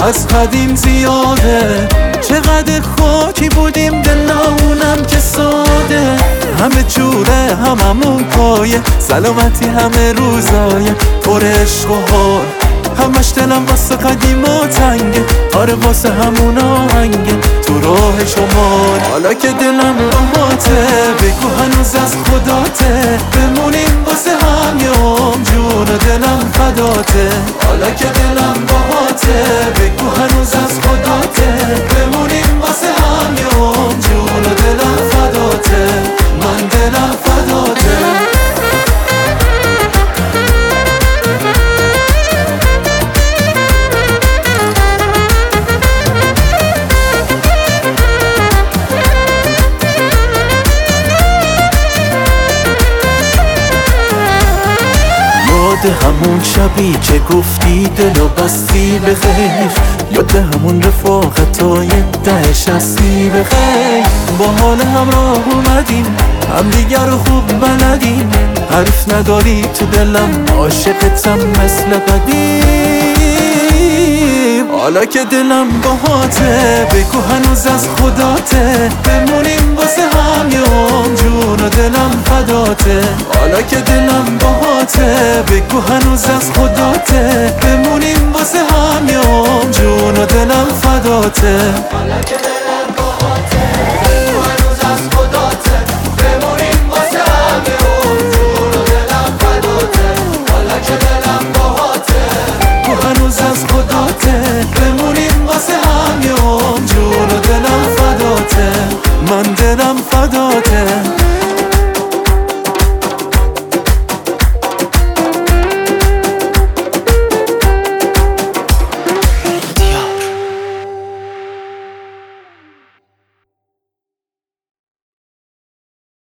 از قدیم زیاده. چقدر خاکی بودیم دلمونم که ساده، همه جوره هممون پایه، سلامتی همه روزایه، پر عشق و حال، همش دلم واسه قدیما تنگه، آره واسه همون آهنگه تو راه شمال. حالا که دلم باهاته بگو هنوز از خداته، بمونیم واسه هم یه عمر، جون و دلم فداته. حالا که دلم باهاته بگو هنوز از خداته، بمونیم واسه هم یه عمر، جون و دلم فداته، من دلم فداته. همون شبی که گفتی دلو بستی به خیر، یاد همون رفاقتای دهش هستی به خیر. با حال همراه اومدیم، هم دیگر رو خوب بلدیم، حرف نداری تو دلم، عاشقتم مثل قدیم. حالا که دلم باهاته بگو هنوز از خداته، بمونیم واسه هم یه عمر، جون و دلم فداته. حالا که دلم باهاته بگو هنوز از خداته، بمونیم واسه هم یه عمر، جون و دلم فداته. حالا که دلم باهاته بگو هنوز از خداته، بمونیم واسه هم یه عمر، جون و دلم فداته. حالا که دلم باهاته بگو هنوز از خداته، بمونیم واسه هم یه عمر، جون و دلم فداته، من دلم فداته.